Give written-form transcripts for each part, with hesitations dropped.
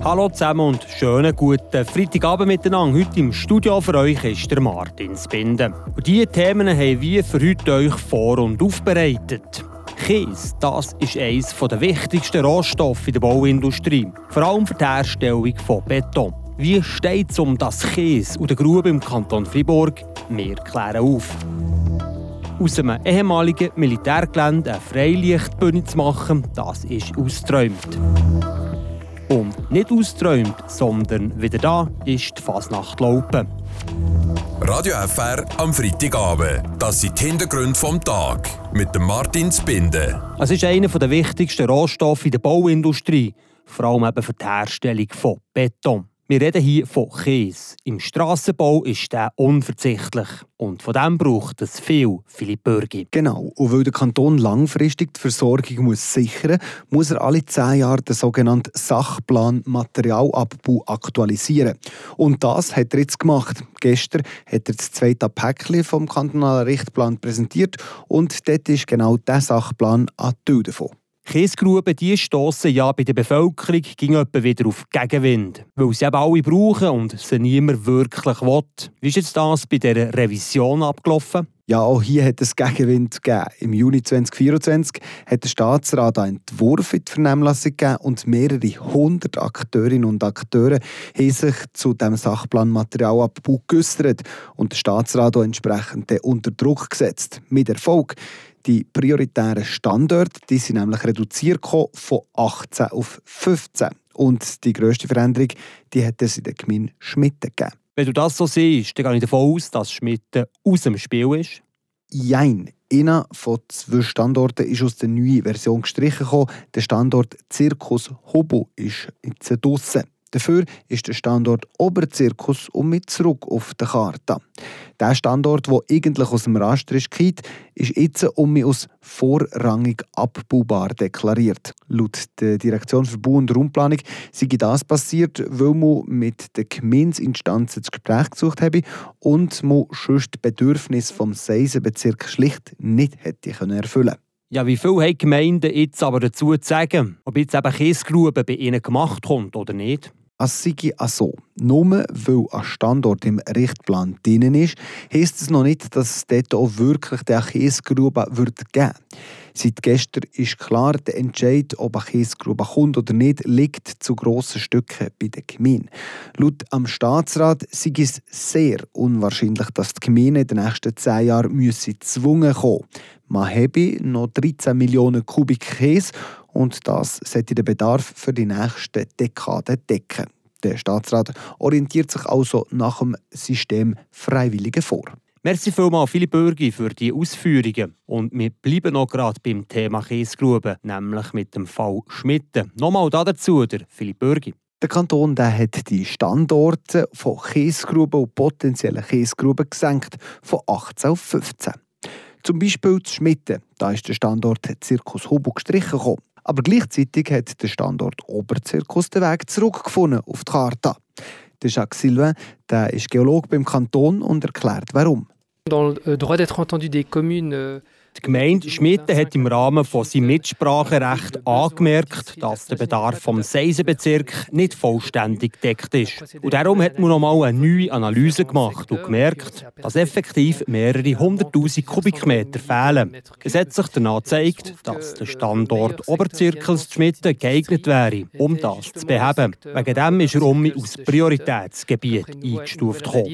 Hallo zusammen und schönen guten Freitagabend miteinander. Heute im Studio für euch ist der Martin Spinde. Und diese Themen haben wir für heute euch vor- und aufbereitet. Kies, das ist eines der wichtigsten Rohstoffe in der Bauindustrie, vor allem für die Herstellung von Beton. Wie steht es um das Kies und die Grube im Kanton Freiburg? Wir klären auf. Aus einem ehemaligen Militärgelände eine Freilichtbühne zu machen, das ist ausgeträumt. Und nicht ausgeträumt, sondern wieder da ist die Fasnacht Laupen. Radio FR am Freitagabend. Das sind die Hintergründe vom Tag mit dem Martin Spinde. Es ist einer der wichtigsten Rohstoffe in der Bauindustrie, vor allem eben für die Herstellung von Beton. Wir reden hier von Kies. Im Strassenbau ist der unverzichtlich. Und von dem braucht es viel, Philipp Bürgi. Genau. Und weil der Kanton langfristig die Versorgung sichern muss er alle 10 Jahre den sogenannten Sachplan Materialabbau aktualisieren. Und das hat er jetzt gemacht. Gestern hat er das zweite Päckchen vom kantonalen Richtplan präsentiert und dort ist genau dieser Sachplan ein Teil davon. Kiesgruben stossen ja bei der Bevölkerung wieder auf Gegenwind, weil sie eben alle brauchen und sie niemand wirklich will. Wie ist jetzt das bei dieser Revision abgelaufen? Ja, auch hier hat es Gegenwind gegeben. Im Juni 2024 hat der Staatsrat einen Entwurf in die Vernehmlassung gegeben und mehrere 100 Akteurinnen und Akteure haben sich zu diesem Sachplan Materialabbau geäussert und der Staatsrat auch entsprechend unter Druck gesetzt. Mit Erfolg. Die prioritären Standorte die sind nämlich reduziert von 18 auf 15. Und die grösste Veränderung die hat es in der Gemeinde Schmitten gegeben. Wenn du das so siehst, dann gehe ich davon aus, dass Schmitten aus dem Spiel ist. Jein. Einer von 2 Standorten ist aus der neuen Version gestrichen gekommen. Der Standort Circus Hobo ist jetzt draussen. Dafür ist der Standort Oberzirkus mit zurück auf der Karte. Der Standort, der eigentlich aus dem Raster ist, ist jetzt als vorrangig abbaubar deklariert. Laut der Direktion für Bau- und Raumplanung sei das passiert, weil man mit den Gemeindeinstanzen das Gespräch gesucht habe und man sonst die Bedürfnisse des Seisenbezirks schlicht nicht hätte erfüllen können. Ja, wie viel haben die Gemeinden jetzt aber dazu zu sagen, ob jetzt eben Kiesgrube bei ihnen gemacht kommt oder nicht? Es sei so. Nur weil ein Standort im Richtplan drin ist, heisst es noch nicht, dass es dort auch wirklich eine Kiesgrube geben wird. Seit gestern ist klar, der Entscheid, ob eine Kiesgrube kommt oder nicht, liegt zu grossen Stücken bei der Gemeinde. Laut am Staatsrat sei es sehr unwahrscheinlich, dass die Gemeinde in den nächsten 10 Jahren gezwungen kommen müsse. Man habe noch 13 Millionen Kubik Kies und das sollte den Bedarf für die nächsten Dekaden decken. Der Staatsrat orientiert sich also nach dem System Freiwillige vor. Merci vielmals, Philipp Bürgi, für die Ausführungen. Und wir bleiben noch gerade beim Thema Kiesgrube, nämlich mit dem Fall Schmitten. Nochmal dazu, der Philipp Bürgi. Der Kanton hat die Standorte von Kiesgruben und potenziellen Kiesgruben gesenkt von 18 auf 15. Zum Beispiel zu Schmitten, da ist der Standort Circus Hobo gestrichen gekommen. Aber gleichzeitig hat der Standort Oberzirkus den Weg zurückgefunden auf die Karte. Der Jacques Sylvain, der ist Geologe beim Kanton und erklärt, warum. Dans le droit d'être entendu des communes. Die Gemeinde Schmitten hat im Rahmen von seinem Mitspracherecht angemerkt, dass der Bedarf vom Seisenbezirk nicht vollständig gedeckt ist. Und darum hat man nochmal eine neue Analyse gemacht und gemerkt, dass effektiv mehrere 100'000 Kubikmeter fehlen. Es hat sich danach gezeigt, dass der Standort Oberzirkels Schmitten geeignet wäre, um das zu beheben. Wegen dem ist er als Prioritätsgebiet eingestuft worden.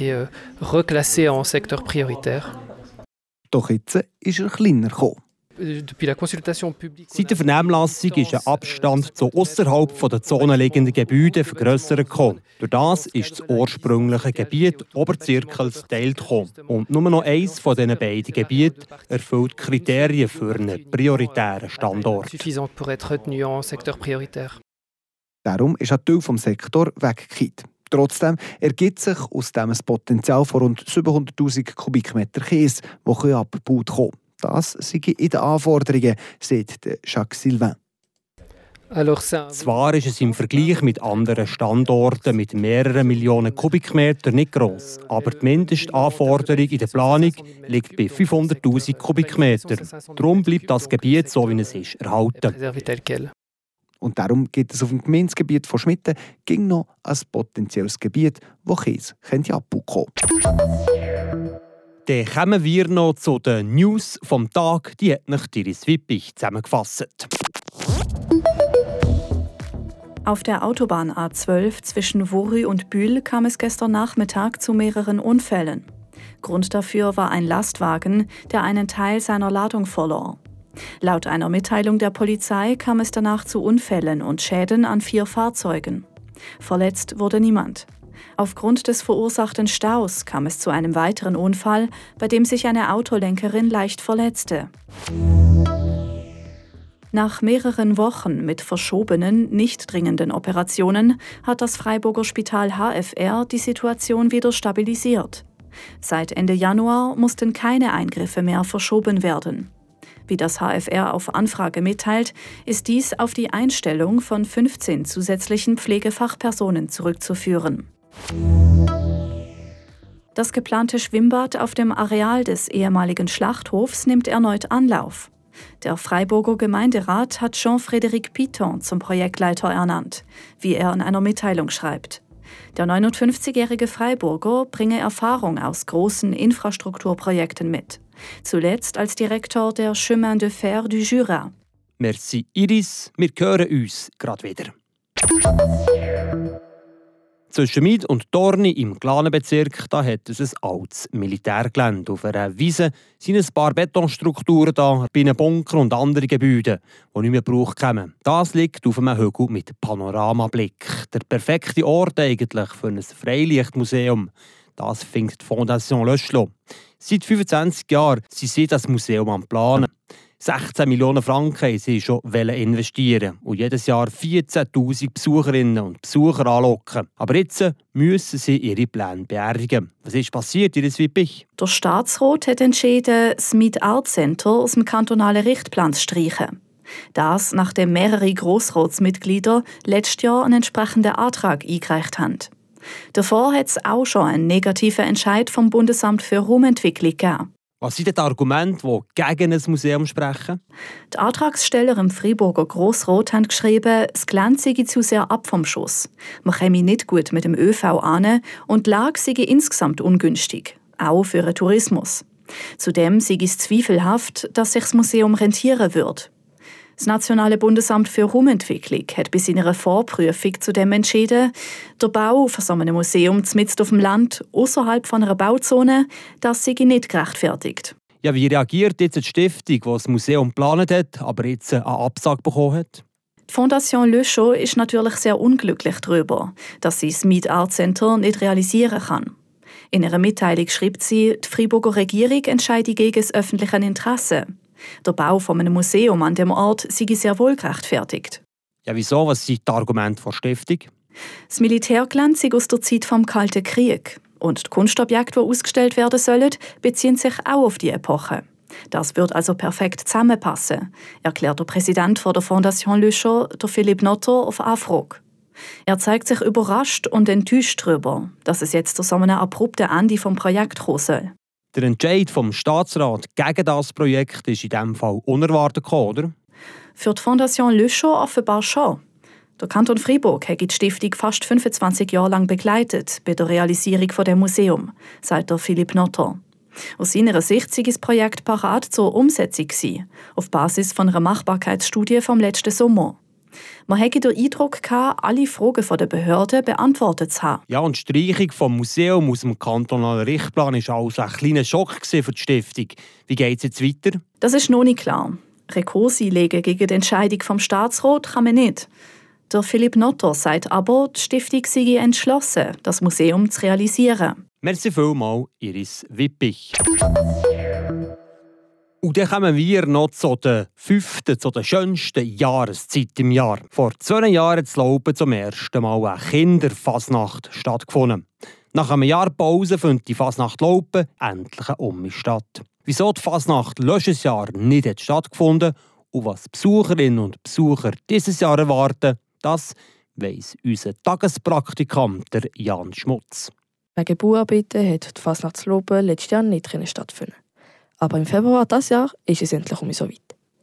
Doch jetzt ist er kleiner gekommen. Seit der Vernehmlassung ist ein Abstand zu ausserhalb der Zone liegenden Gebäude vergrössert gekommen. Durch das ist das ursprüngliche Gebiet Oberzirkels geteilt gekommen. Und nur noch eines von diesen beiden Gebieten erfüllt Kriterien für einen prioritären Standort. Darum ist ein Teil des Sektors weggekippt. Trotzdem ergibt sich aus dem ein Potenzial von rund 700'000 Kubikmeter Kies, die abgebaut werden können. Das sei in den Anforderungen, sagt Jacques Sylvain. Zwar ist es im Vergleich mit anderen Standorten mit mehreren Millionen Kubikmetern nicht gross, aber die Mindestanforderung in der Planung liegt bei 500'000 Kubikmetern. Darum bleibt das Gebiet, so wie es ist, erhalten. Und darum gibt es auf dem Gemeindegebiet von Schmitten ging noch ein potenzielles Gebiet, wo Käse abbauen könnte. Dann kommen wir noch zu den News vom Tag. Die hat nach Iris Wippich zusammengefasst. Auf der Autobahn A12 zwischen Worü und Bühl kam es gestern Nachmittag zu mehreren Unfällen. Grund dafür war ein Lastwagen, der einen Teil seiner Ladung verlor. Laut einer Mitteilung der Polizei kam es danach zu Unfällen und Schäden an 4 Fahrzeugen. Verletzt wurde niemand. Aufgrund des verursachten Staus kam es zu einem weiteren Unfall, bei dem sich eine Autolenkerin leicht verletzte. Nach mehreren Wochen mit verschobenen, nicht dringenden Operationen hat das Freiburger Spital HFR die Situation wieder stabilisiert. Seit Ende Januar mussten keine Eingriffe mehr verschoben werden. Wie das HFR auf Anfrage mitteilt, ist dies auf die Einstellung von 15 zusätzlichen Pflegefachpersonen zurückzuführen. Das geplante Schwimmbad auf dem Areal des ehemaligen Schlachthofs nimmt erneut Anlauf. Der Freiburger Gemeinderat hat Jean-Frédéric Piton zum Projektleiter ernannt, wie er in einer Mitteilung schreibt. Der 59-jährige Freiburger bringe Erfahrung aus großen Infrastrukturprojekten mit. Zuletzt als Direktor der Chemin de Fer du Jura. Merci Iris, wir hören uns gerade wieder. Zwischen Mied und Dorni im Glanenbezirk da hat es ein altes Militärgelände. Auf einer Wiese sind ein paar Betonstrukturen da, bei einem Bunker und anderen Gebäuden, die nicht mehr gebraucht kommen. Das liegt auf einem Hügel mit Panoramablick. Der perfekte Ort eigentlich für ein Freilichtmuseum. Das findet die Fondation Löschlo. Seit 25 Jahren sind sie das Museum am Planen. 16 Millionen Franken haben sie schon investieren und jedes Jahr 14'000 Besucherinnen und Besucher anlocken. Aber jetzt müssen sie ihre Pläne beerdigen. Was ist passiert, Iris Wippich? Der Staatsrat hat entschieden, das Mead Art Center aus dem kantonalen Richtplan zu streichen. Das, nachdem mehrere Grossratsmitglieder letztes Jahr einen entsprechenden Antrag eingereicht haben. Davor hat es auch schon einen negativen Entscheid vom Bundesamt für Raumentwicklung gegeben. Was sind die Argumente, die gegen ein Museum sprechen? Die Antragsteller im Freiburger Grossrat haben geschrieben, das Gelände sei zu sehr ab vom Schuss. Man käme nicht gut mit dem ÖV an und die Lage sei insgesamt ungünstig, auch für den Tourismus. Zudem sei es zweifelhaft, dass sich das Museum rentieren würde. Das Nationale Bundesamt für Raumentwicklung hat bei seiner Vorprüfung zudem entschieden, der Bau von so einem Museum mitten auf dem Land, außerhalb von einer Bauzone, das sei nicht gerechtfertigt. Ja, wie reagiert jetzt die Stiftung, die das Museum geplant hat, aber jetzt eine Absage bekommen hat? Die Fondation Löschlo ist natürlich sehr unglücklich darüber, dass sie das Mead Art Center nicht realisieren kann. In ihrer Mitteilung schreibt sie, die Freiburger Regierung entscheide gegen das öffentliche Interesse. Der Bau von einem Museum an dem Ort sei sehr wohl gerechtfertigt. Ja, wieso? Was sind die Argumente der Stiftung? Das Militärgelände sei aus der Zeit vom Kalten Krieg. Und die Kunstobjekte, die ausgestellt werden sollen, beziehen sich auch auf die Epoche. Das wird also perfekt zusammenpassen, erklärt der Präsident der Fondation Löschlo, der Philipp Notter, auf Anfrage. Er zeigt sich überrascht und enttäuscht darüber, dass es jetzt zu so einem abrupten Ende vom Projekt kommen soll. Der Entscheid vom Staatsrat gegen das Projekt ist in diesem Fall unerwartet gekommen, oder? Für die Fondation Löschlo offenbar schon. Der Kanton Freiburg hat die Stiftung fast 25 Jahre lang begleitet bei der Realisierung des Museums, sagt der Philipp Notter. Aus seiner Sicht sei das Projekt parat zur Umsetzung gewesen, auf Basis von einer Machbarkeitsstudie vom letzten Sommer. Man hatte den Eindruck gehabt, alle Fragen der Behörden beantwortet zu haben. Ja, und die Streichung vom Museum aus dem kantonalen Richtplan war also ein kleiner Schock für die Stiftung. Wie geht es jetzt weiter? Das ist noch nicht klar. Rekurs einlegen gegen die Entscheidung vom Staatsrat kann man nicht. Der Philipp Notter sagt aber, die Stiftung sei entschlossen, das Museum zu realisieren. Merci vielmals, Iris Wippich. Und dann kommen wir noch zu der 5., zu der schönsten Jahreszeit im Jahr. Vor 2 Jahren in Laupen zum ersten Mal eine Kinderfasnacht stattgefunden. Nach einem Jahr Pause findet die Fasnacht Laupen endlich statt. Wieso die Fasnacht letztes Jahr nicht stattgefunden und was Besucherinnen und Besucher dieses Jahr erwarten, das weiss unser Tagespraktikant Jan Schmutz. Wegen Bauarbeiten hat die Fasnacht Laupen letztes Jahr nicht stattfinden. Aber im Februar dieses Jahr ist es endlich so weit.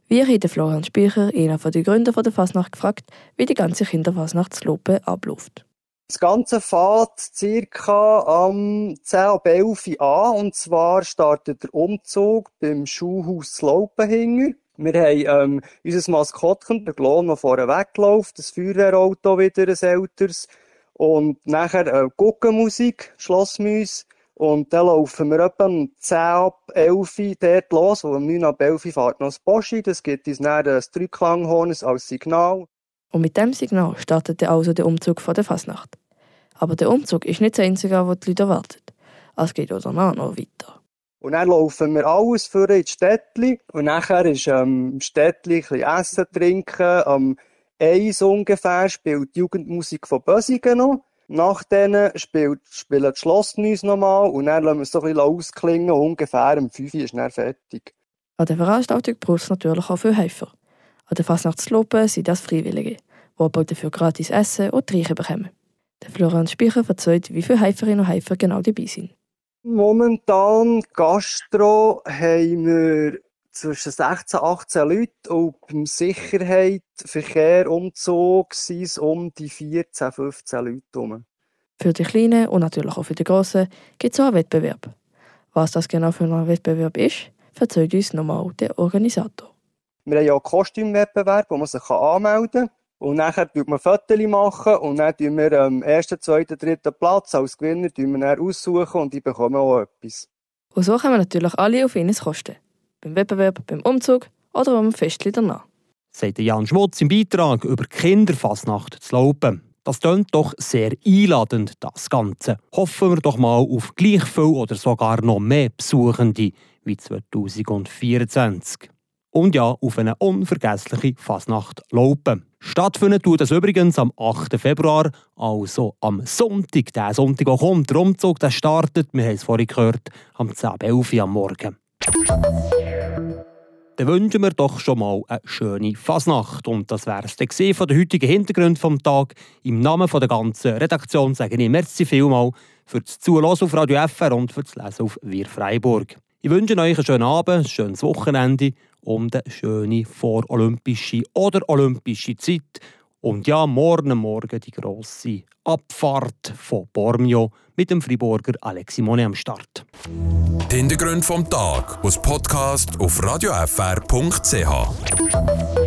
Wir haben Florian Speicher, einer der Gründer der Fasnacht, gefragt, wie die ganze Kinderfasnachtslope abläuft. Das Ganze fängt ca. am 10 ab 11 Uhr an. Und zwar startet der Umzug beim Schulhaus Laupenhinger. Wir haben unser Maskottchen, der Glon, der vorne wegläuft, das Feuerwehrauto wieder, ein älteres. Und nachher Guggenmusik, Schlossmäuse. Und dann laufen wir etwa um 10 ab 11 Uhr dort los, wo um 9 ab 11 Uhr fährt noch das Boschi. Das gibt uns dann ein Dreiklanghorn als Signal. Und mit diesem Signal startet also der Umzug von der Fasnacht. Aber der Umzug ist nicht das Einzige, was die Leute erwarten. Es geht auch danach noch weiter. Und dann laufen wir alles vor ins Städtli. Und nachher ist im Städtli ein bisschen Essen, Trinken. Am 1 ungefähr spielt die Jugendmusik von Bösigen noch. Nach denen spielen die Schlossmäuse nochmal. Und dann lassen wir es so ein bisschen ausklingen. Ungefähr um 5 Uhr ist dann fertig. An der Veranstaltung braucht es natürlich auch viele Helfer. An der Fasnachtslope sind das Freiwillige, die aber dafür gratis Essen und Trinken bekommen. Der Florian Speicher erzählt, wie viele Helferinnen und Helfer genau dabei sind. Momentan Gastro haben wir zwischen 16 und 18 Leute und beim Sicherheit, Verkehr, Umzug sind es um die 14, 15 Leute herum. Für die Kleinen und natürlich auch für die Grossen gibt es auch einen Wettbewerb. Was das genau für ein Wettbewerb ist, erzählt uns nochmal der Organisator. Wir haben ja einen Kostümwettbewerb, wo man sich anmelden kann. Und nachher machen wir Fotos und dann tun wir am 1., 2., 3. Platz als Gewinner aussuchen und die bekommen auch etwas. Und so kommen natürlich alle auf ihnen Kosten. Beim Wettbewerb, beim Umzug oder am Festli danach. Sagt Jan Schmutz im Beitrag über die Kinderfasnacht zu Laupen. Das klingt doch sehr einladend, das Ganze. Hoffen wir doch mal auf gleich viel oder sogar noch mehr Besuchende wie 2024. Und ja, auf eine unvergessliche Fasnacht Laupen. Stattfinden tut das übrigens am 8. Februar, also am Sonntag. Der Sonntag auch kommt. Der Umzug der startet, wir haben es vorhin gehört, am 10 ab 11 Uhr am Morgen. Dann wünschen wir doch schon mal eine schöne Fasnacht. Und das wäre es dann von den heutigen Hintergründen vom Tag. Im Namen der ganzen Redaktion sage ich merci vielmal für das Zuhören auf Radio FR und für das Lesen auf Wir Freiburg. Ich wünsche euch einen schönen Abend, ein schönes Wochenende und eine schöne vorolympische oder olympische Zeit. Und ja, morgen die grosse Abfahrt von Bormio mit dem Freiburger Alex Simone am Start. Die Hintergründe vom Tag als Podcast auf radiofr.ch.